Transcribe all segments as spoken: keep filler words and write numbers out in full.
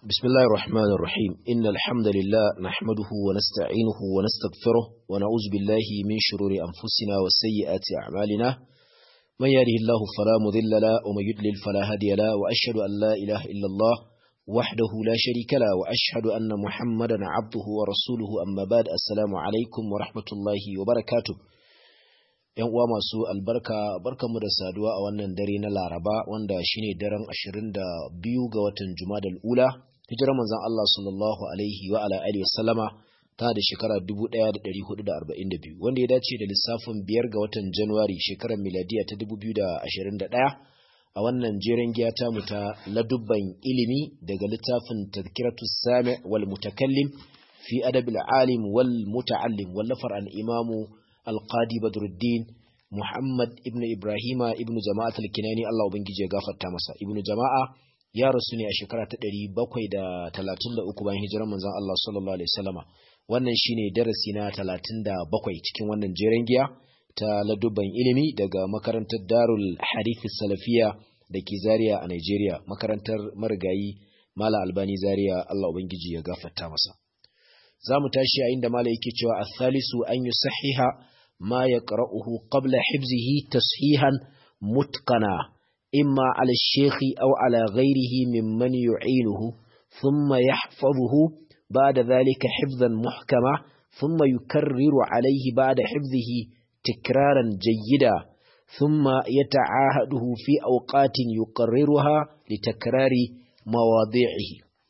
بسم الله الرحمن الرحيم إن الحمد لله نحمده ونستعينه ونستغفره ونعوذ بالله من شرور أنفسنا وسيئات أعمالنا من يهده الله فلا مضل له ومن يضلل فلا هادي له وأشهد أن لا إله إلا الله وحده لا شريك له وأشهد أن محمدا عبده ورسوله أما بعد السلام عليكم ورحمة الله وبركاته. ‘Yan uwa masu albarka, barkanmu da saduwa a wannan dare na Laraba wanda shine daren ashirin da biyu ga watan Jumadal Ula, hijirar manzon Allah sallallahu alaihi wa ala alihi wasallama ta da shekara dubu ɗaya da ɗari hudu da arba'in da biyu, wanda ya dace da lissafin biyar ga watan Januwari shekarar miladiya ta dubu biyu da ashirin da ɗaya a wannan jeren giya ta mu ta ladubban ilimi daga littafin Tadhkiratus Sami' wal Mutakallim fi Adabil Alim wal Muta'allim wallafar al-Imamu Al-Qadi Badruddin Muhammad ibn Ibrahima ibn Jama'at al-Kinani, Allah ubangiji ya gafarta masa. Ibn Jama'a ya rasu ne a shekara ta ɗari bakwai da talatin da uku bayan hijirar manzon Allah sallallahu alaihi wasallama. Wannan shine darasi na talatin da bakwai cikin wannan jeren giya ta ladubban ilimi daga makarantar Darul Hadith Salafiya da ke Zaria a Nigeria, makarantar marigayi Malam Albani Zaria, Allah ubangiji ya gafarta masa. Zamu tashi a inda Malam yake cewa as-salisu an yusahiha ما يقرأه قبل حفظه تصحيحا متقنا إما على الشيخ أو على غيره ممن يعينه ثم يحفظه بعد ذلك حفظا محكما ثم يكرر عليه بعد حفظه تكرارا جيدا ثم يتعاهده في أوقات يقررها لتكرار مواضيعه.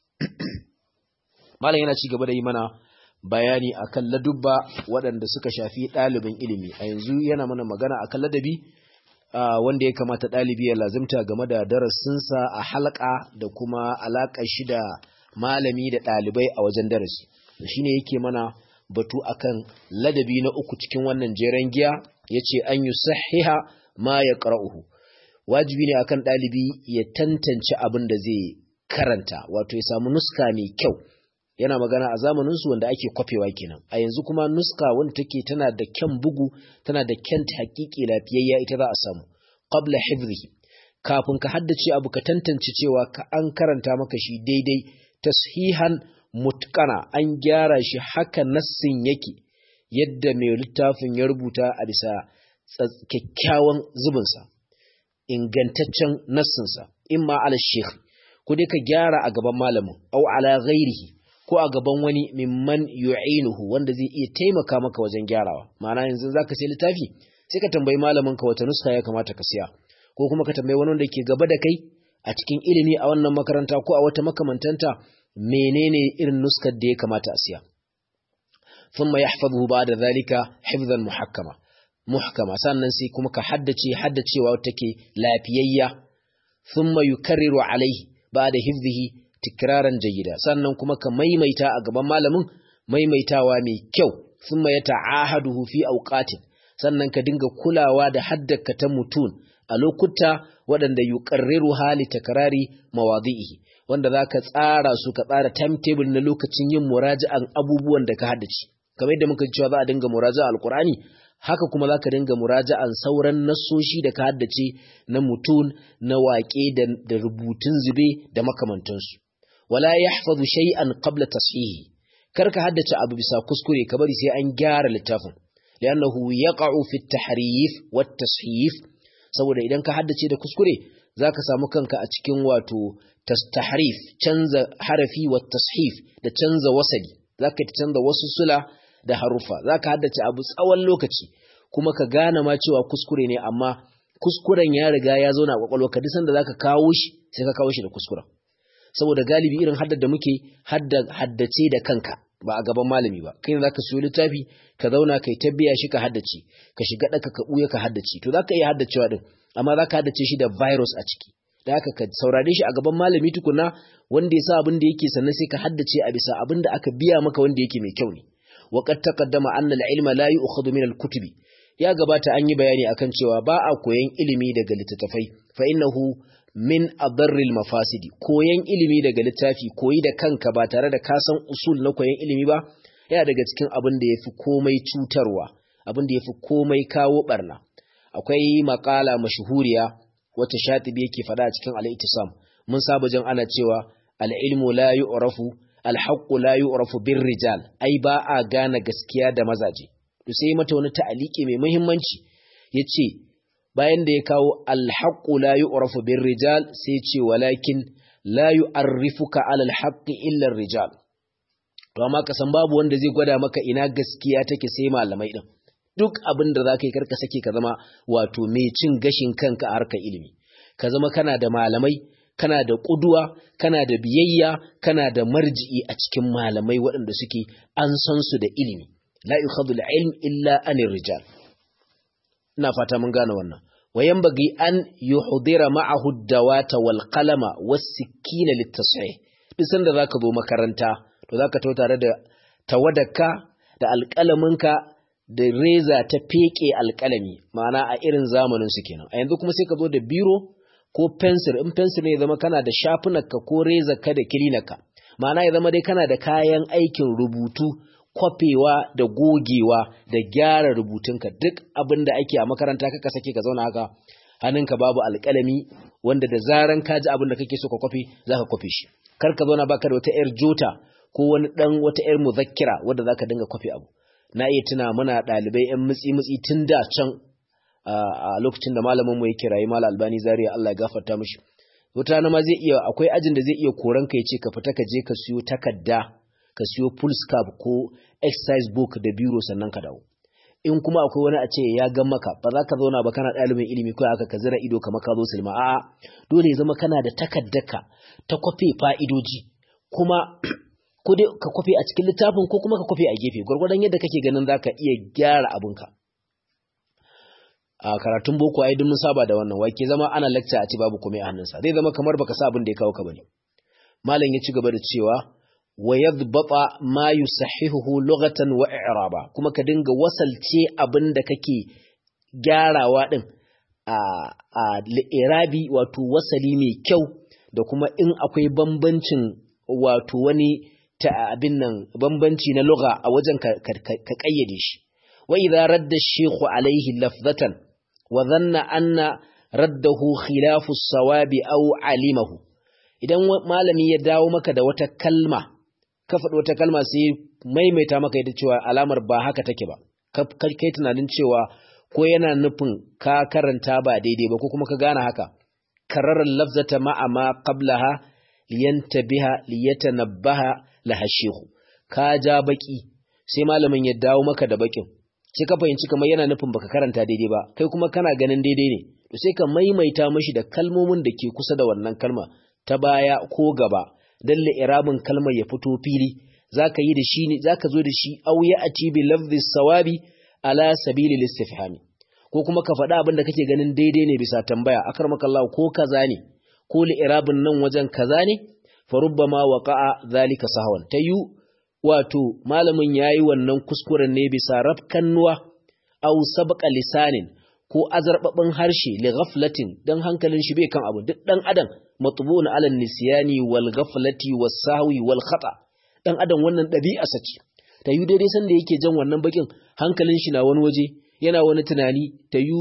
ما لا ينشي قبل إيمانا bayani akan ladubba waɗanda suka shafi ɗalibin ilimi. A yanzu yana mana magana akan ladabi wanda ya kamata ɗalibi ya lazimta game da darasinsa a halaka da kuma alaƙar shi da malami da ɗalibai a wajen darasi. Da shine yake mana batu akan ladabi na uku cikin wannan jeren giya, yace an yusahiha ma yaqra'uhu. Wajibi ne akan ɗalibi ya tantance abin da zai karanta, wato ya samu nuska mai kyau. Yana magana a zamaninsu wanda ake kwafewa kenan. A yanzu kuma nuska wanda take tana da kyan bugu, tana da kyan hakiki lafiyayya ita za a samu. Qabla hifzihi, kafin ka haddace abu ka tantance cewa ka an karanta maka shi daidai, tashihan mutqana, an gyara shi haka nassin yake yadda mai littafin ya rubuta a bisa kyakkyawan zubinsa, ingantaccen nassinsa, imma ala sheikh, ko dai ka gyara a gaban malamin, au ala ghairihi, ko a gaban wani mimman yu'inuhu wanda zai iya taimaka maka wajen gyarawa. Ma'ana yanzu zaka sai littafi sai ka tambayi malamin ka wata nuska ya kamata ka siya, ko kuma ka tambayi wani wanda ke gaba da kai a cikin ilimi a wannan makaranta ko a wata makamantanta menene irin nuskar da ya kamata a siya. Thumma yahfazuhu ba'da zalika hifzan muhakkama muhkama sannan sai kuma ka haddace haddacewa take lafiyayya. Thumma yukarriru alaihi ba'da hifzihi tikraran jayyida, sannan kuma ka maimaita a gaban malamin maimaitawa mai kyau. Thumma yata'ahaduhu fi awqatin, sannan ka dinga kulawa da haddaka ta mutun a lokuta waɗanda yuqarriru hali takrari mawadihi, wanda zaka tsara su, ka tsara timetable na lokacin yin muraja'an abubuwan da ka haddace. Kamar yadda muka cewa za a dinga muraja'a alqur'ani, haka kuma zaka dinga muraja'an sauran nassoshi da ka haddace na mutun, na waƙe da rubutun zube da makamantansu. Wala yahfazu shay'an qabla tashihi, karka haddace abu bisa kuskure ka bari sai an gyara littafin, li'annahu yaqa'u fi at-tahrif wat tashif, saboda idan ka haddace da kuskure zaka samu kanka a cikin wato tahrif, canza harafi wat tashif da canza wasali, zaka canza wasu sula da harufa. Zaka haddace abu tsawon lokaci kuma ka gane ma cewa kuskure ne, amma kuskuren ya riga ya zauna a kwakwalwarka, duk sanda zaka kawo shi sai ka kawo shi da kuskuren. Saboda galibi irin haddar da muke haddace da kanka ba a gaban malami ba, kai ne zaka siyo littafi ka zauna kai tabbiya shi ka haddace, ka shiga daka ka buya ka haddace, to zaka iya haddacewa din, amma zaka haddace shi da virus a ciki. Da haka ka saurare shi a gaban malami tukuna wanda ya sa abin da yake, sannan sai ka haddace a bisa abin da aka biya maka wanda yake mai kyau ne. Wa qad taqaddama anna al-ilma la yu'khadhu min al-kutubi, ya gabata an yi bayani akan cewa ba a koyan ilimi daga littattafai, fa innahu min adarril mafasidi, koyan ilimi daga littafi, koyi da kanka ba tare da ka san usul na koyan ilimi ba, yana daga cikin abin da yafi komai cutarwa, abin da yafi komai kawo barna. Akwai makala mashhuriya wata Shatibi yake fada a cikin al-Ittisam, mun saba jin ana cewa al-ilmu la yu'rafu al-haqqu la yu'rafu bir-rijal ai ba a gane gaskiya da mazaje to sai mata wani ta'aliki mai muhimmanci yace bayan da ya kawo al-haqqu la yu'rafu bir-rijal sai ce walakin la yu'arrifuka 'ala al-haqqi illa ar-rijal to amma ka san babu wanda zai gwada maka ina gaskiya take sai malamai din duk abin da zaka yi karka sake ka zama wato mai cin gashin kanka a harkar ilimi ka zama kana da malamai kana da kuduwa kana da biyayya kana da marji'i a cikin malamai waɗanda suke an san su da ilimi la yukhadhu al-ilm illa anir rijal ina fata mun gane wannan wayan bagi an yuhdira ma'ahu ad-dawata wal qalama was-sikina lit-tasih duk sanda zaka zo makaranta to zaka tawo tare da tawadaka da alƙalaminka da reza ta feke alƙalami ma'ana a irin zamanin su kenan a yanzu kuma sai ka zo da biro ko pencil in pencil ne ya zama kana da shafunanka ko reza ka da kilinaka ma'ana ya zama dai kana da kayan aikin rubutu kwafewa da gogewa da gyara rubutunka duk abin da ake a makaranta kaka sake ka zauna haka hannunka babu alƙalami wanda da zaran ka ji abin da kake so ka kwafe zaka kwafe shi kar ka zauna baka da wata yar jota ko wani dan wata yar muzakkira wanda zaka dinga kwafe abu na iya tuna muna ɗalibai ‘yan mutsi-mutsi tun da can a lokacin da malamin mu ya kirayi Malam Albani Zaria Allah ya gafarta mishi. Wata na ma zai iya akwai ajin da zai iya koran ka ya ce ka fita ka je ka siyo takarda, ka siyo foolscap ko exercise book da biro sannan ka dawo. In kuma akwai wani a ce ya gan maka ba za ka zauna ba kana ɗalibin ilimi ko haka ka zira ido kamar ka zo silma a'a dole ya zama kana da takardarka ta kwafe fa'idoji kuma ko dai ka kwafe a cikin littafin ko kuma ka kwafe a gefe gwargwadon yadda kake ganin zaka iya gyara abinka a karatun boko ai duk mun saba da wannan wake zama ana lecture a ci babu komai a hannunsa zai zama kamar baka sa abin da ya kawo ka bane malam ya ci gaba da cewa wa yadhbata ma yusahihuhu lughatan wa i'raba kuma ka dinga wasalce abin da kake gyarawa din a a irabi wato wasali mai kyau da kuma in akwai bambancin wato wani ta abin nan bambanci na lugha a wajen ka kayyade shi wa idza radda ash-shaykh alayhi lafzatan wa dhanna anna raddahu khilafu as-sawabi aw alimahu idan malami ya dawo maka da wata kalma ka faɗi wata kalma sai maimaita maka ita cewa alamar ba haka take ba kai tunanin cewa ko yana nufin ka karanta ba daidai ba ko kuma ka gane haka karrar lafzata ma'a ma qablaha liyantabiha liyatanabbaha laha shehu ka ja baki sai malamin ya dawo maka da bakin sai ka fahimci kamar yana nufin baka karanta daidai ba kai kuma kana ganin daidai ne to sai ka maimaita mishi da kalmomin da ke kusa da wannan kalma ta baya ko gaba dan li'irabin kalmar ya fito fili zaka yi da shi ne zaka zo da shi aw ya'ti bi lafzi sawabi ala sabili listifhami ko kuma ka faɗa abin da kake ganin daidai ne bisa tambaya akarmakallahu ko kaza ne ko li'irabin nan wajen kaza ne farubbama waqa'a zalika sahwan tayu wato malamin yayi wannan kuskuren ne bisa rafkannuwa aw sabqa lisanin ko azarbabin harshe li ghaflatin dan hankalin shi bai kan abu duk dan adam matbu'un ala nisyani wal ghaflati was sahwi wal khata dan adam wannan dabi'arsa ce tayu daidai san da yake jan wannan bakin hankalin shi na wani waje yana wani tunani tayu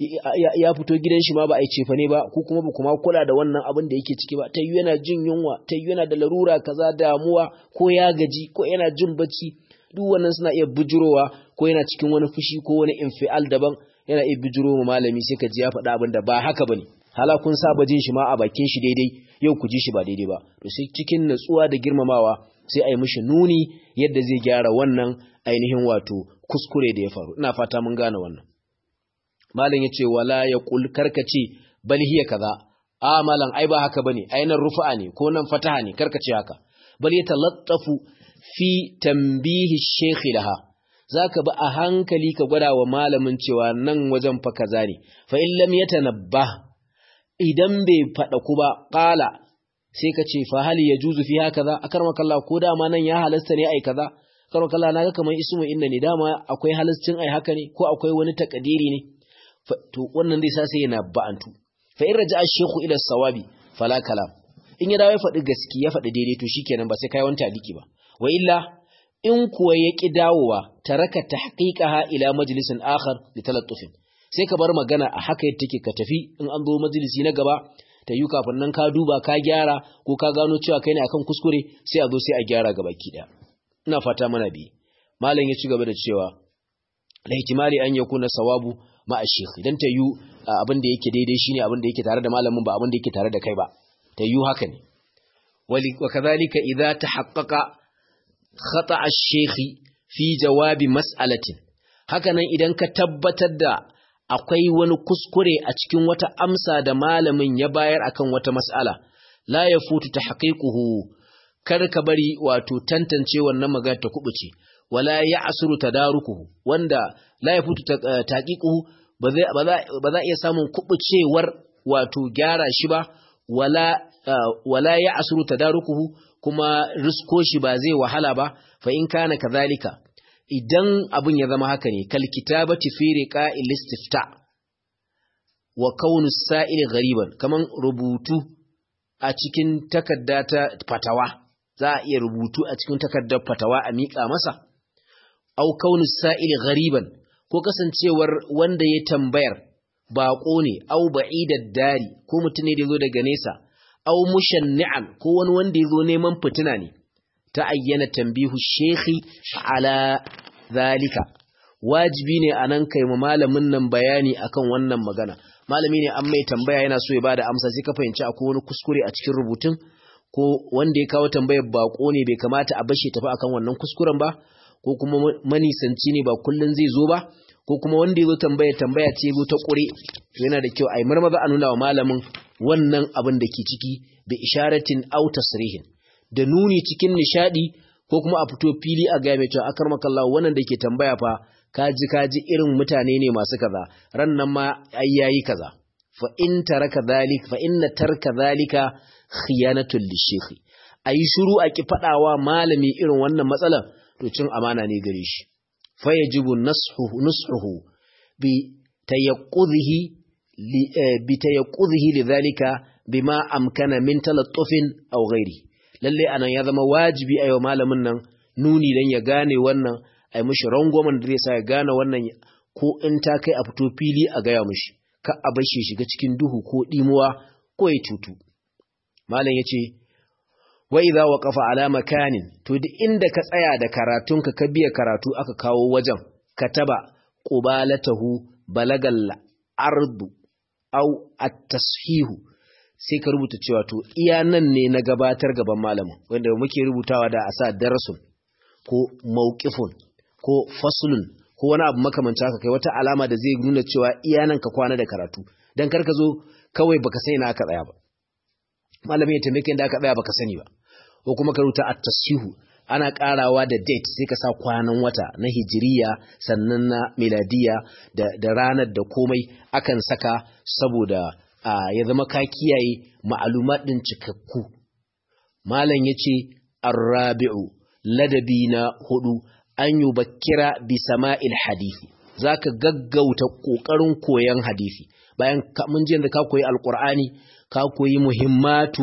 ya fito gidan shi ma ba a yi cefa ne ba ko kuma ba kuma kula da wannan abin da yake ciki ba tayu yana jin yunwa tayu yana da larura kaza damuwa ko ya gaji ko yana jin bacci duk wannan suna iya bujurowa ko yana cikin wani fushi ko wani infial daban yana iya bujuro ma malami sai ka ji ya faɗa abin da ba haka bane hala kun saba jin shi ma a bakin shi daidai yau ku ji shi ba daidai ba to sai cikin natsuwa da girmamawa sai a yi mishi nuni yadda zai gyara wannan ainihin wato kuskure da ya faru ina fata mun gane wannan malam yace wala yaqul karkace bal hiya kaza a malam ai ba haka bane ai nan rufa'a ne ko nan fataha ne karkace haka bal yatalattafu fi tanbihi shaykh laha zaka bi a hankali ka gwada wa malamin cewa nan wajen fa kaza ne fa in lam yatanabba idan bai fada ku ba qala sai ka ce fa hal yajuzu fi hakaza akarmakallahu ko da ma nan ya halasta ne ai kaza karo kalla naga kaman ismu inna ne dama akwai halascin ai haka ne ko akwai wani takadiri ne to wannan zai sa sai yana ba'antu fa in raja'a ash-shaykhu ila as-sawabi fala kalam in ya dawo ya faɗi gaskiya ya faɗi daidai to shikenan ba sai kai wani taliki ba wa illa in kuwa ya ki dawowa taraka tahqiqaha ila majlisin akhar li talattufin sai ka bar magana a haka yadda take ka tafi in an zo majalisi na gaba ta yi kafin nan ka duba ka gyara ko ka gano cewa kai ne akan kuskure sai a zo sai a gyara gabaki daya ina fata mana bi malam ya ci gaba da cewa la ihtimali an yakuna sawabu ma ash-shaykh idan ta yi abin da yake daidai shine abin da yake tare da malamin ba abin da yake tare da kai ba ta yi haka ne wa kadhalika idza tahaqqaqa khata ash-shaykh fi jawabi mas'alatin hakanan idan ka tabbatar da akwai wani kuskure a cikin wata amsa da malamin ya bayar akan wata mas'ala la yafutu tahqiquhu kar ka bari wato tantance wannan magana ta kubuce wala ya'suru tadarukuhu wanda la yafutu taqiquhu ba zai ba za iya samun kubucewar wato gyara shi ba wala wala ya'suru tadarukuhu kuma risko shi ba zai wahala ba fa in kana kadhalika idan abin ya zama haka ne kal kitabati fi riqa'il istifta wa kaunu sa'il ghariban kaman rubutu a cikin takarda ta fatawa za a iya rubutu a cikin takardar fatawa a miƙa masa au kaunu sa'il ghariban ko kasancewar wanda ya tambayar baƙo ne au ba'idad dari ko mutum ne da yazo daga nesa au mushanni'an ko wani wanda yazo neman fitina ne ta ayyana tambihu shekhi ala zalika wajibi ne anan kai ma malamin nan bayani akan wannan magana malami ne an mai tambaya yana so ya bada amsa sai ka fahimci akwai wani kuskure a cikin rubutun ko wanda ya kawo tambayar bako ne bai kamata a bashe tafi akan wannan kuskuren ba ko kuma manisanci ne ba kullun zai zo ba ko kuma wanda ya zo tambaya tambaya ce zo ta kure yana da kyau ai marmaza a nuna wa malamin wannan abin da ke ciki bi isharatin aw tasrihin da nuni cikin nishadi ko kuma a fito fili a ga mai cewa akarmakallahu wannan da ke tambaya fa kaji kaji irin mutane ne masu kaza ran nan ma ai yayi kaza fa in taraka dhalik fa inna tarka dhalika khiyanatul lishekh ayi shiru a ki fadawa malami irin wannan matsalan to cin amana ne gare shi fa yajibu nashuhu nushuhu bi tayaqqudihi li bi tayaqqudihi lidhalika bima amkana min talattufin aw ghairi lalle anan ya zama wajibi ayo malamin nan nuni dan ya gane wannan ai mishi rangwamen da zai sa ya gane wannan ko in ta kai a fito fili a gaya mishi ka a bar shi shiga cikin duhu ko dimuwa ko ya tutu malam yace wa idza waqafa ala makanin to duk inda ka tsaya da karatunka ka biya karatu aka kawo wajen kataba qubalatahu balagal ardu aw at-tashihu sai ka rubuta cewa to iya nan ne na gabatar gaban malamin wanda muke rubutawa da a sa darasun ko mawqifun ko faslun ko wani abu makamancin haka kai wata alama da zai nuna cewa iya nan ka kwana da karatu dan kar ka zo kawai baka sai na aka tsaya ba malamin ya tambaye inda aka tsaya baka sani ba ko kuma ka rubuta at-tasihu ana karawa da date sai ka sa kwanan wata na hijiriya sannan na miladiya da, da ranar da komai akan saka saboda Uh, ya zama ka kiyaye ma'alumat ɗin cikakku. Malam ya ce, Arrabi'u, ladabi na hudu, an yi bakira bi sama'il hadithi, za ka gaggauta ƙoƙarin koyon hadithi. Bayan mun ji da ka koyi Alƙur'ani, ka koyi muhimmatu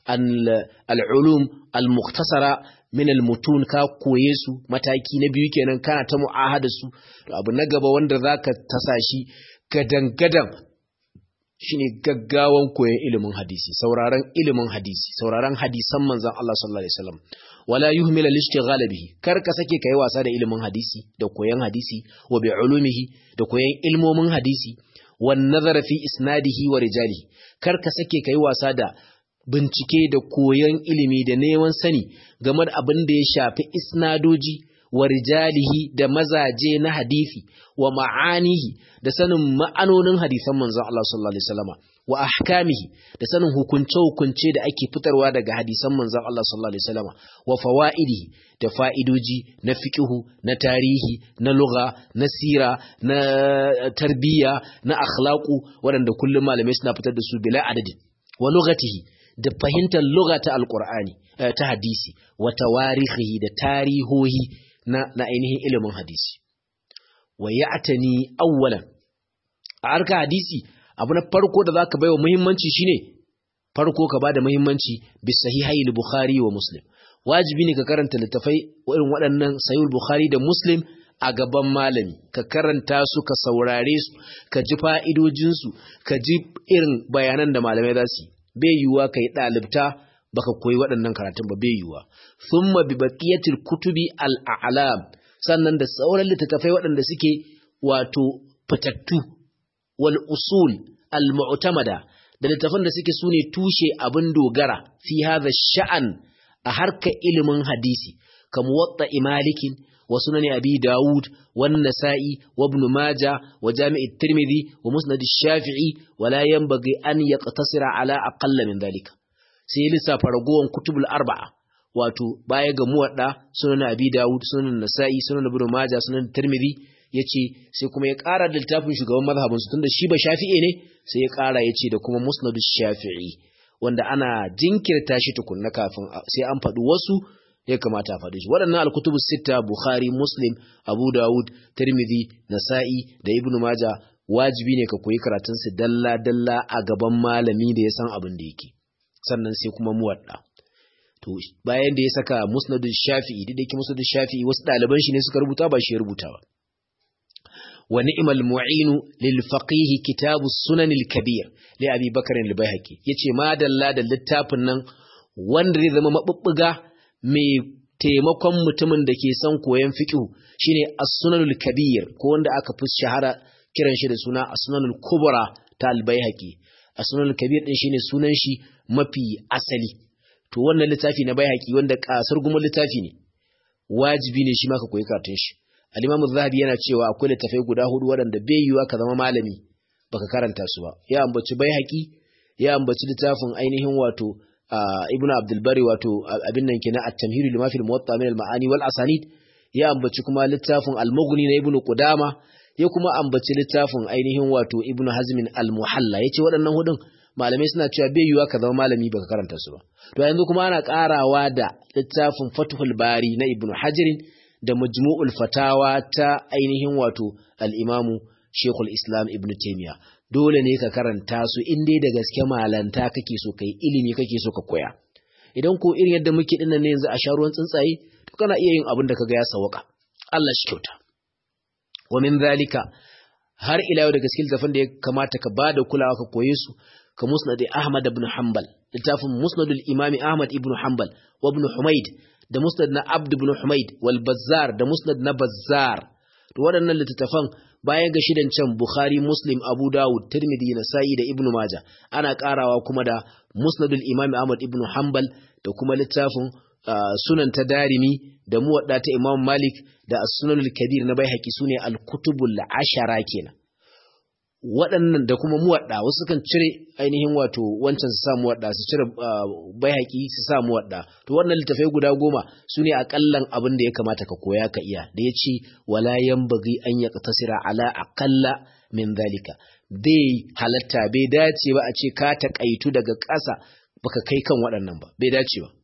al'ulum al-muktasara min al-mutun ka koye su mataki na biyu kenan kana ta mu'ahada su. Abu na gaba wanda za ka tasa shi gadan-gadan shine gaggawan koyon ilimin hadisi sauraron ilimin hadisi sauraron hadisan manzon Allah sallallahu alaihi wasallam wala yuhmil al-ishtighal bihi kar ka sake kai wasa da ilimin hadisi da koyon hadisi wa bi ulumihi da koyon ilmomin hadisi wan nazara fi isnadihi wa rijalihi kar ka sake kai wasa da bincike da koyon ilimi da neman sani game da abin da ya shafi isnadoji wa rijalihi da mazaje na hadisi wa ma'anihi da sanin ma'anonin hadisan manzon Allah sallallahu alaihi wasallama wa ahkamihi da sanin hukunce-hukunce da ake fitarwa daga hadisan manzon Allah sallallahu alaihi wasallama wa fawaidihi da fa'idoji na fiqhu na tarihi na lugha na sira na tarbiyya na akhlaqu waɗanda kullum malamai suna fitar da su bila adadin wa lughatihi da fahimtar lugha ta alqur'ani ta hadisi wa tawarihi da tarihohi na na ainihin ilimin hadisi wa ya'tani awwalan a harka hadisi abu na farko da zaka baiwa muhimmanci shine farko ka bada muhimmanci bi sahihai al-bukhari wa muslim wajibi ne ka karanta littafai irin waɗannan sahih al-bukhari da muslim a gaban malami ka karanta su ka saurare su ka ji fa'idojin su ka ji irin bayanan da malamai za su bai yiwuwa kai dalibta baka koyi waɗannan karatun ba bai yiwuwa thumma bi baqiyatil kutubi al-a'lam sannan da sauran littattafai waɗanda suke wato fitattu wal usul al-mu'tamada da littattafan da suke sune tushe abin dogara fi hadha sha'an a harkar ilimin hadisi kamu watta imalikin wa sunan abi daud wan nasa'i wa ibn majah wa jami' at-tirmidhi wa musnad ash-shafi'i wa la yanbaghi an yaqtasira ala aqalla min dhalika sai lissafa ragowan kutubul arba'a wato baya ga muwadda sunan abi daud sunan nasa'i sunan ibn majah sunan tirmidhi yace sai kuma ya ƙara da littafin shugaban mazhabin su tunda shi ba shafi'i ne sai ya ƙara yace da kuma musnad ash-shafi'i wanda ana jinkirta shi tukunna kafin sai an faɗi wasu ya kamata a faɗi shi waɗannan al-kutubus sita bukhari muslim abu daud tirmidhi nasa'i da ibn majah wajibi ne ka koyi karatun su dalla dalla a gaban malami da ya san abin da yake sannan sai kuma muwadda to bayan da ya saka musnadul shafi'i da yake musnadul shafi'i wasu ɗaliban shi ne suka rubuta ba shi ya rubuta ba wa ni'mal mu'inu lil faqih kitabus sunan al kabir li abi bakr al bayhaqi yace ma dalla da littafin nan wanda zai zama mabubbuga mai taimakon mutumin da ke son koyon fiqh shine as-sunan al kabir ko wanda aka fi shahara kiran shi da suna as-sunan al kubra ta al bayhaqi as-sunan al kabir din shine sunan shi mafi asali to wannan littafi na bayhaqi wanda kasar gumin littafi ne wajibi ne shi ma ka koyi karatun shi al-imam az-zahabi yana cewa akwai littafai guda hudu waɗanda bai yiwa ka zama malami baka karanta su ba ya ambaci bayhaqi ya ambaci littafin ainihin wato ibnu abdul bari wato abin nan kenan at-tamhid lima fi al-muwatta min al-ma'ani wal asanid ya ambaci kuma littafin al-mughni na ibnu qudama ya kuma ambaci littafin ainihin wato ibnu hazm al-muhalla yace waɗannan hudun malamai suna cewa bai yiwa ka zama malami baka karanta su ba to yanzu kuma ana karawa da littafin fathul bari na ibnu hajar da majmu'ul fatawa ta ainihin wato al-imamu shaykhul islam ibnu taymiya dole ne ka karanta su in dai da gaske malanta kake so kai ilimi kake so ka koya idan ko irin yadda muke dinnan ne yanzu a sharuwan tsuntsaye to kana iya yin abin da kaga ya sawaka Allah shi kyauta wa min zalika har ila yau da gaske littafin da ya kamata ka bada kulawa ka koye su ka musnad ahmad ibn hanbal littafin musnad al-imam ahmad ibn hanbal wa ibn humayd da musnad na abd ibn humayd wal bazzar da musnad na bazzar to waɗannan littattafan bayan ga shidan can bukhari muslim abu dawud tirmidhi nasa'i da ibn majah ana karawa kuma da musnad al-imam ahmad ibn hanbal da kuma littafin sunan ta darimi da muwadda ta imam malik da as-sunan al-kabir na baihaqi sune al-kutubul ashara kenan waɗannan da kuma muwadda wasu kan cire ainihin wato wancan su sa muwadda su cire baihaqi su sa muwadda to wannan littafai guda goma sune akallan abin da ya kamata ka koya ka iya da yace wala yanbaghi an yaqtasira ala aqalla min zalika bai halatta bai dace ba a ce ka takaitu daga ƙasa baka kai kan waɗannan ba bai dace ba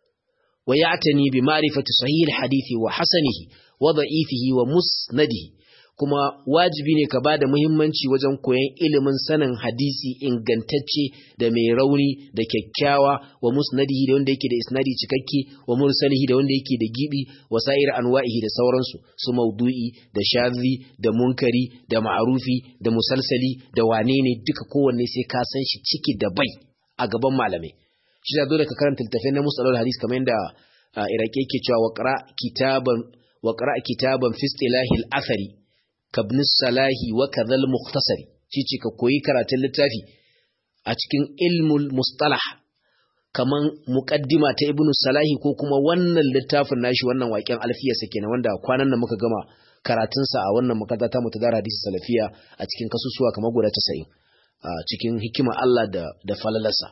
wa ya'tani bi ma'rifati sahih al-hadithi wa hasanihi wa da'ifihi wa musnadihi kuma wajibi ne ka bada muhimmanci wajen koyon ilimin sanin hadisi ingantacce da mai rauni da kyakkyawa wa musnadihi da wanda yake da isnadi cikakke wa mursalihi da wanda yake da gibi wa sa'ir anwa'ihi da sauransu su maudu'i da shadhi da munkari da ma'rufi da musalsali da wane ne duka kowanne sai ka san shi ciki da bai a gaban malamai shi da dole ka karanta littafin na musalal hadis kamar yadda iraki yake cewa waqra kitaban waqra kitaban fi istilahi al-athari kabn salahi wa kadhal mukhtasari shi ce ka koyi karatun littafi a cikin ilmul mustalah kaman muqaddima ta ibn salahi ko kuma wannan littafin nashi wannan waƙen alfiyarsa kenan wanda kwanan nan muka gama karatun sa a wannan makaranta ta mutadar hadisi salafiya a cikin kasusuwa kamar guda tasa'in a cikin hikima Allah da da falalarsa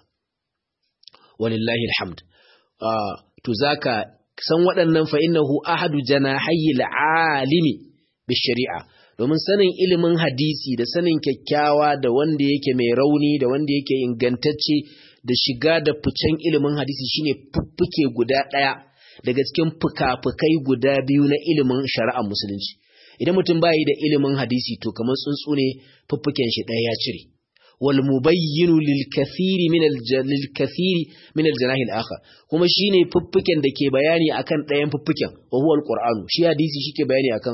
walillahi alhamd to zaka san waɗannan fa innahu ahadu janahayil alimi bi shari'a domin sanin ilimin hadisi da sanin kyakkyawa da wanda yake mai rauni da wanda yake ingantacce da shiga da ficen ilimin hadisi shine fuffuke guda ɗaya daga cikin fuka-fukai guda biyu na ilimin shari'ar musulunci idan mutum bai da ilimin hadisi to kamar tsuntsu ne fuffuken shi ɗaya ya cire wal mubayyinu lil kathiri min al lil kathiri min al janahi al akhar kuma shine fuffuken da ke bayani akan ɗayan fuffuken wa huwa al qur'anu shi hadisi shike bayani akan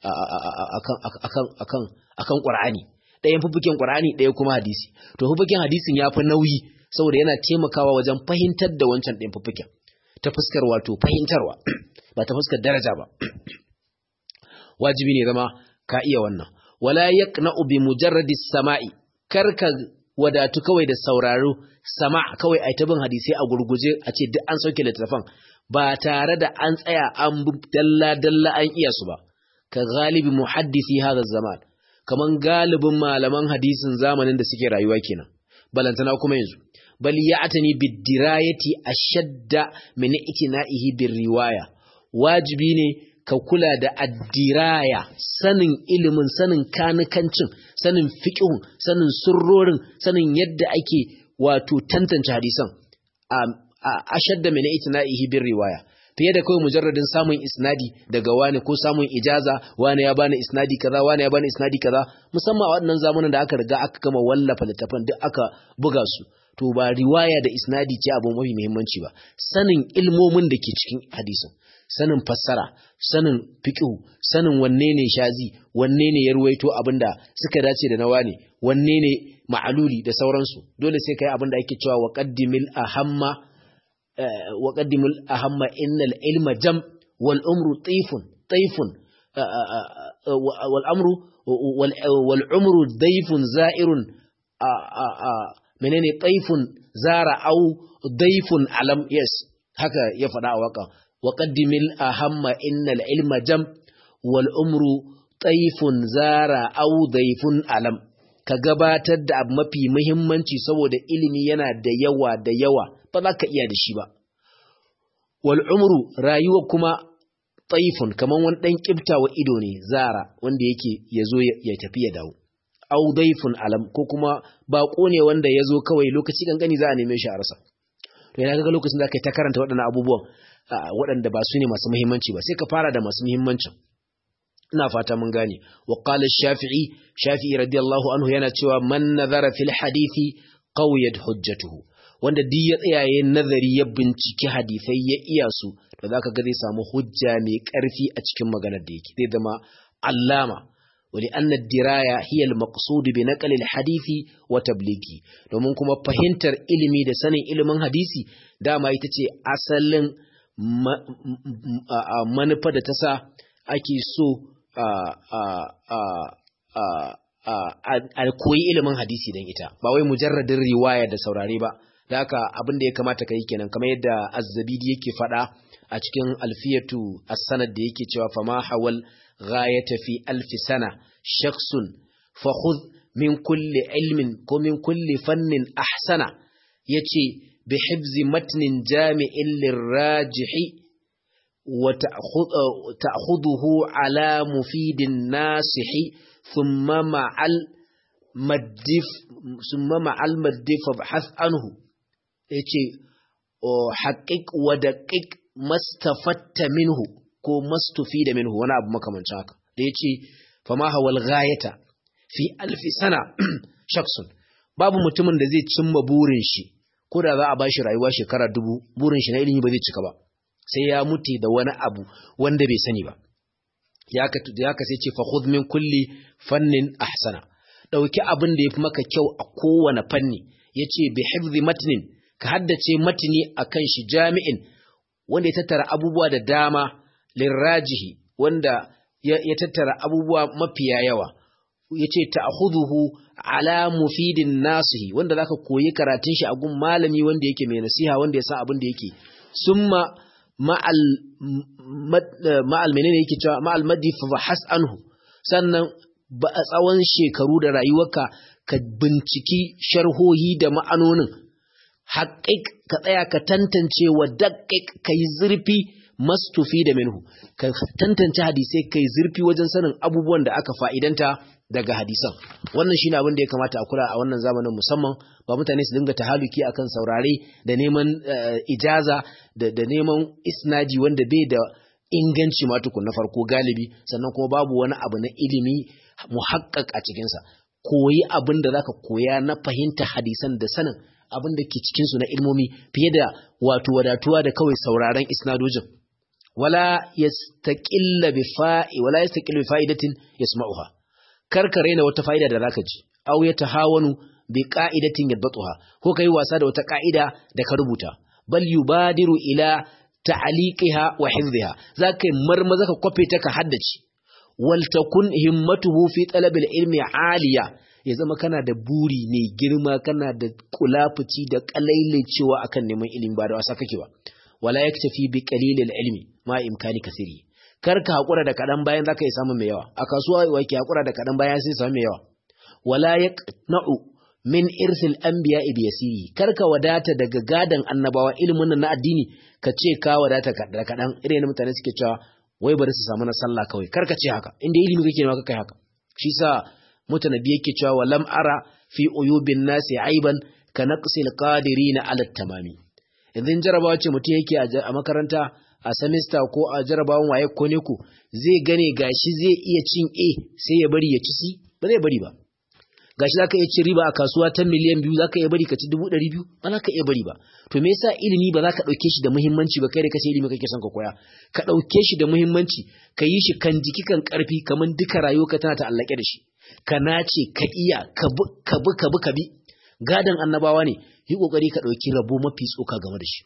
akan akan akan akan Qur'ani ɗayan fuffuken Qur'ani ɗaya kuma hadisi to fuffuken hadisin yafi nauyi saboda yana taimakawa wajen fahimtar da wancan ɗin fuffuken ta fuskar wato fahimtarwa ba ta fuskar daraja ba wajibi ne zama ka iya wannan wala yaqna'u bi mujarradi samai karka wadatu kawai da sauraro sama kawai ai tabin hadisi a gurguje a ce duk an sauke littafin ba tare da an tsaya an dalla dalla an iya su ba ka galibi muhaddisi hadha zaman kaman galibin malaman hadisin zamanin da suke rayuwa kenan balantana kuma yanzu bal ya'tani bid-dirayati ashadda min itina'ihi bir-riwaya wajibi ne ka kula da addiraya sanin ilimin sanin kanikancin sanin fiqhun sanin surrorin sanin yadda ake wato tantance hadisan ashadda min itina'ihi bir-riwaya fiye da kawai mujarradin samun isnadi daga wani ko samun ijaza wani ya bani isnadi kaza wani ya bani isnadi kaza musamman a wannan zamanin da aka riga aka gama wallafa littafan duk aka buga su to ba riwaya da isnadi ce abu mafi muhimmanci ba sanin ilmomin da ke cikin hadisin sanin fassara sanin fiqh sanin wanne ne shazi wanne ne ya ruwaito abinda suka dace da nawa ne wanne ne ma'aluli da sauransu dole sai kai abinda ake cewa waqaddimil ahamma وقدم الأهم إن العلم جم والأمر طيف طيف والأمر والعمر ضيف زائر منين طيف زار أو ضيف علم يس هكا يفعل وقع وقدم الأهم إن العلم جم والأمر طيف زار أو ضيف علم ka gabatar da abu mafi muhimmanci saboda ilimi yana da yawa da yawa ba za ka iya da shi ba wal umru rayuwa kuma taifun kaman wani dan kiftawa ido ne zara wanda yake yazo ya tafi ya dawo au daifun alam ko kuma bako ne wanda yazo kawai lokaci gangani za a neme shi a rasa to yana ga lokacin da kai ta karanta waɗannan abubuwan waɗanda ba su ne masu muhimmanci ba sai ka fara da masu muhimmancin ina fata mun gane wa qala ash-shafi'i shafi'i radiyallahu anhu yana cewa man nazara fil hadisi qawiyat hujjatuhu wanda duk ya tsayaye nazari ya binciki hadisai ya iya su to zaka ga zai samu hujja mai karfi a cikin maganar da yake zai zama allama wali anna ad-diraya hiya al-maqsud bi naqli al-hadisi wa tablighi domin kuma fahimtar ilimi da sanin ilimin hadisi dama ita ce asalin manufa da ta sa ake so a koyi ilimin hadisi don ita ba wai mujarradin riwaya da saurare ba da haka abin da ya kamata ka yi kenan kamar yadda azzabidi yake faɗa a cikin alfiyatu as-sanad da yake cewa fama hawal ghayata fi alfi sana shakhsun fa khudh min kulli ilmin ko min kulli fannin ahsana yace bi hifzi matnin jami'in lirajihi وتأخذه على مفيد الناصح ثم مع المدف ثم مع المدف فابحث عنه yace haqiq wa daqiq mastafata minhu ko mastufida minhu wani abu makamancin haka da yace fama hawal ghayata fi alfi sana shakhsun babu mutumin da zai cimma burin shi ko da za a bashi rayuwa shekara dubu burin shi na ilimi ba zai cika ba sai ya mutu da wani abu wanda bai sani ba ya ka ya ka sai ce fa khudh min kulli fannin ahsana dauki abin da yafi maka kyau a kowane fanni yace bi hifzi matnin ka haddace matni akan shi jami'in wanda ya tattara abubuwa da dama lirajihi wanda ya tattara abubuwa mafiya yawa yace ta'khuduhu ala mufidin nasihi wanda zaka koyi karatun shi a gun malami wanda yake mai nasiha wanda ya san abin da yake summa ma'al ma'al menene yake cewa ma'al maddi fa bahas anhu sannan ba a tsawon shekaru da rayuwarka ka binciki sharhohi da ma'anonin haƙiƙ ka tsaya ka tantance wa daƙiƙ kai zurfi mastufi da minhu ka tantance hadisai kai zurfi wajen sanin abubuwan da aka fa'idanta daga hadisan wannan shine abin da ya kamata a kula a wannan zamanin musamman ba mutane su dinga tahaluki akan saurare da neman ijaza da, da neman isnadi wanda bai da inganci ma tukun na farko galibi sannan kuma babu wani abu na ilimi muhaqqaq a cikin sa koyi abin da zaka koya na fahimta hadisan da sanin abin da ke cikin su na ilmomi fiye da wato wadatuwa da kawai sauraren isnadojin wala yastaqilla bi fa'i wala yastaqillu bi fa'idatin yasma'uha karkare na wata fa'ida da zaka ji aw ya tahawanu bi qa'idatin yadbatuha ko kai wasa da wata ka'ida da ka rubuta bal yubadiru ila ta'liqiha wa hifdhiha zaka marmaza ka kwafe ta ka haddace wal takun himmatuhu fi talabil ilmi aliya ya zama kana da buri mai girma kana da kulafuci da kalailacewa akan neman ilimi ba da wasa kake ba wala yaktafi bi qalilil ilmi ma imkani kasiri karka hakura da kadan bayan zaka yi samu mai yawa a kasuwa wake hakura da kadan bayan sai samu mai yawa wala yaqna'u min irsil anbiya bi yasiri karka wadata daga gadan annabawa ilimin nan na addini ka ce ka wadata da kadan irin mutane suke cewa wai bari su samu na sallah kawai karka ce haka inda ilimi kake ne kai haka shi sa mutanabi yake cewa walam ara fi uyubin nasi aiban ka naqsil qadirin ala tamami idan jarabawa ce mutum yake a makaranta a semester ko a jarabawan waye ko ne ku zai gane gashi zai iya cin A sai ya bari ya ci C ba zai bari ba gashi zaka iya ci riba a kasuwa ta miliyan biyu zaka iya bari ka ci dubu ɗari biyu ba zaka iya bari ba to me yasa ilimi ba zaka dauke shi da muhimmanci ba kai da kace ilimi kake son ka koya ka dauke shi da muhimmanci ka yi shi kan jiki kan karfi kaman duka rayuwarka tana ta'allake da shi ka nace ka iya ka bi ka bi ka bi ka bi gadan annabawa ne yi kokari ka dauki rabo mafi tsoka game da shi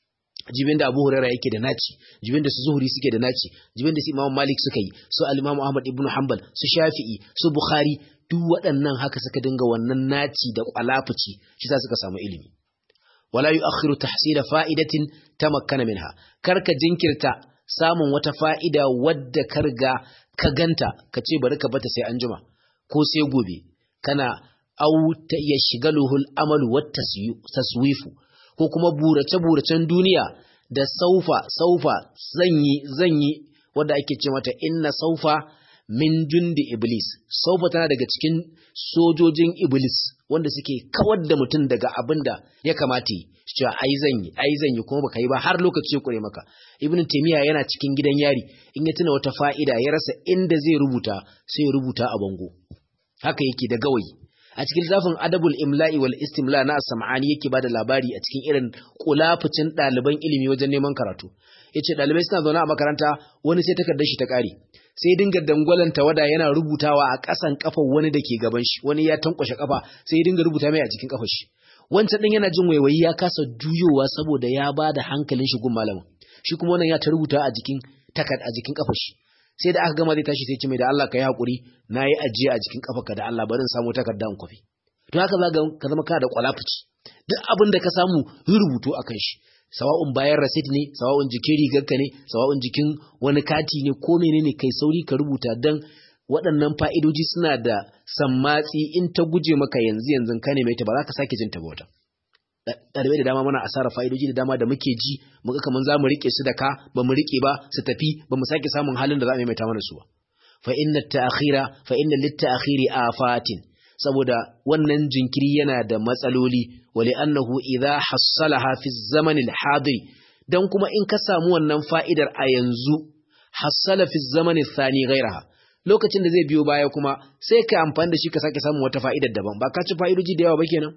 jibin da Abu Hurairah yake da naci jibin da su Zuhri suke da naci jibin da su Imam Malik suka yi su al-Imam Ahmad ibn Hanbal su Shafi'i su Bukhari duk waɗannan haka suka dinga wannan naci da kwalafuci shi sa suka samu ilimi wala yu'akhiru tahsila fa'idatin tamakkana minha karka jinkirta samun wata fa'ida wadda karga ka ganta kace bari ka bata sai anjima ko sai gobe kana au ta yashgaluhul amalu wat taswifu ko kuma burace-buracen duniya da saufa saufa zanyi zanyi wanda ake ce mata inna saufa min jundi iblis saufa tana daga cikin sojojin iblis wanda suke kawar da mutum daga abinda ya kamata yi cewa ai zanyi ai zanyi kuma baka yi ba har lokaci ya kure maka ibn taymiya yana cikin gidan yari in ya tuna wata fa'ida ya rasa inda zai rubuta sai ya rubuta a bango haka yake da gawayi a cikin zafin adabul imla'i wal istimla na as-sam'ani yake bada labari a cikin irin kulafucin ɗaliban ilimi wajen neman karatu yace ɗalibai suna zaune a makaranta wani sai takardar shi ta ƙare sai dinga dangwalan tawada yana rubutawa a ƙasan kafar wani dake gaban shi wani ya tankwashe kafa sai dinga rubuta mai a cikin kafar shi wancan din yana jin waiwayi ya kasa juyowa saboda ya bada hankalin shi gun malamin shi kuma wannan ya ta rubuta a jikin takard a jikin kafar shi sai da aka gama zai tashi sai ce mai da Allah ka yi haƙuri na yi ajiye a jikin ƙafarka da Allah barin samu takarda in kwafi to haka za ka zama kana da kwalafici duk abin da ka samu yi rubutu a kan shi sawa'un bayan rasit ne sawa'un jikin rigarka ne sawa'un jikin wani kati ne ko menene kai sauri ka rubuta dan waɗannan fa'idoji suna da sammatsi in ta guje maka yanzu yanzu ka neme ta ba za ka sake jin ta ba wata ɗalibai da dama mana asara fa'idoji da dama da muke ji muka kaman za mu riƙe su da ka ba mu riƙe ba su tafi ba mu sake samun halin da za mu yi maita mana su ba fa inna ta'khira fa inna lit-ta'khiri afatin saboda wannan jinkiri yana da matsaloli wali annahu idha hassalaha fi zaman al-hadir dan kuma in ka samu wannan fa'idar a yanzu hassala fi zaman al-thani ghayraha lokacin da zai biyo baya kuma sai ka amfani da shi ka sake samun wata fa'idar daban ba ka ci fa'idoji da yawa ba kenan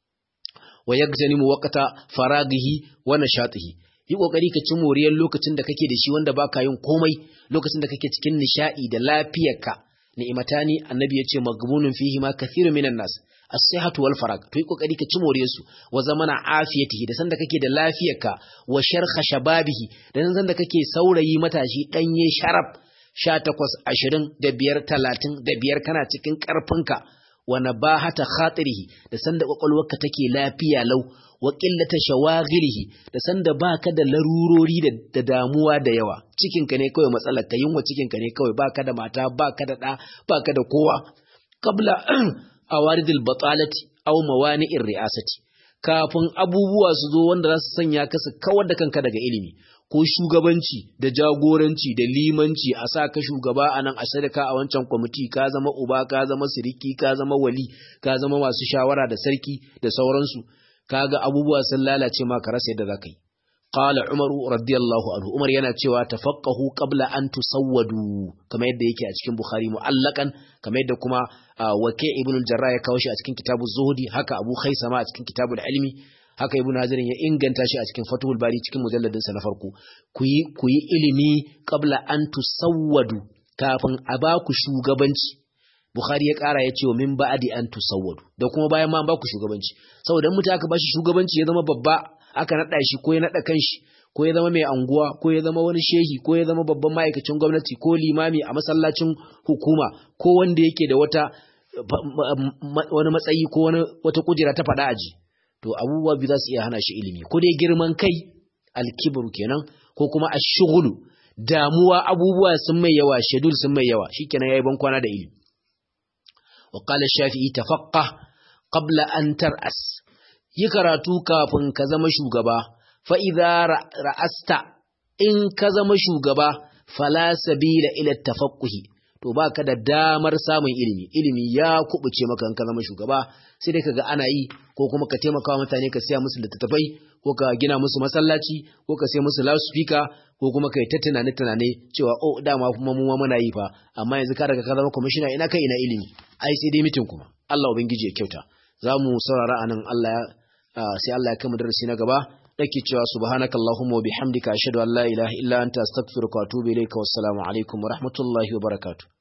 wa yagzanimu waqta faraghihi wa nashatihi yi kokari ka ci moriyar lokacin da kake da shi wanda baka yin komai lokacin da kake cikin nishadi da lafiyarka ni'matani annabi yace maghbunun fihi ma kathirun minan nas as-sihhatu wal farag to yi kokari ka ci moriyar su wa zamana afiyatihi da sanda kake da lafiyarka wa sharha shababihi da sanda kake saurayi matashi danye sharaf sha takwas ashirin da biyar talatin da biyar kana cikin karfinka wa nabahata khatirihi da sanda kwakwalwarka take lafiya lau wa qillata shawaghilihi da sanda baka da larurori da, da damuwa da yawa cikinka ne kawai matsalar ka yunwa cikinka ne kawai baka da mata baka da da baka da kowa qabla awaridil batalati aw mawani'ir ri'asati kafin abubuwa su zo wanda za su sanya ka su kawar da kanka daga ilimi ko shugabanci da jagoranci da limanci a sa ka shugaba a nan a sadaka a wancan kwamiti ka zama uba ka zama siriki ka zama wali ka zama masu shawara da sarki da sauransu kaga abubuwa sun lalace ma ka rasa yadda za ka yi qala umaru radiyallahu anhu umar yana cewa tafaqahu qabla an tusawwadu kamar yadda yake a cikin bukhari mu'allakan kamar yadda kuma waqi' ibn al-jarrah ya kawo shi a cikin kitabu zuhdi haka abu khaisama a cikin kitabul ilmi haka ibn hazarin ya inganta shi a cikin fathul bari cikin mujalladin sa na farko ku yi ku yi ilimi qabla an tusawwadu kafin a ba ku shugabanci Bukhari ya ƙara ya ce wa min ba'di an tusawwadu da kuma bayan ma an baku shugabanci saboda mutum aka bashi shugabanci ya zama babba aka nada shi ko ya nada kanshi ko ya zama mai anguwa ko ya zama wani shehi ko ya zama babban ma'aikacin gwamnati ko limami a masallacin hukuma ko wanda yake da wata wani matsayi ko wani wata kujera ta fada aji to abubuwa biyu za su iya hana shi ilimi ko dai girman kai alkibru kenan ko kuma ashghulu damuwa abubuwa sun mai yawa shedul sun mai yawa shikenan yayi ban kwana da ilimi wa qala shafi'i tafaqqah qabla an tar'as yi karatu kafin ka zama shugaba fa idza ra'asta in ka zama shugaba fala sabila ila tafaqquhi to baka da damar samun ilimi ilimi ya kubuce maka in ka zama shugaba sai dai kaga ana yi ko kuma ka taimaka wa mutane ka siya musu littattafai ko ka gina musu masallaci ko ka siya musu loudspeaker ko kuma kai ta tunane tunane cewa oh dama kuma mu ma muna yi fa amma yanzu ka daga ka zama commissioner ina kai ina ilimi ai sai dai mitin kuma Allah ubangiji ya kyauta zamu saurara anan Allah sai Allah ya kai mu darasi na gaba dake cewa subhanakallahumma wa bihamdika ashhadu an la ilaha illa anta astaghfiruka wa atubu ilayka wassalamu alaikum wa rahmatullahi wa barakatuh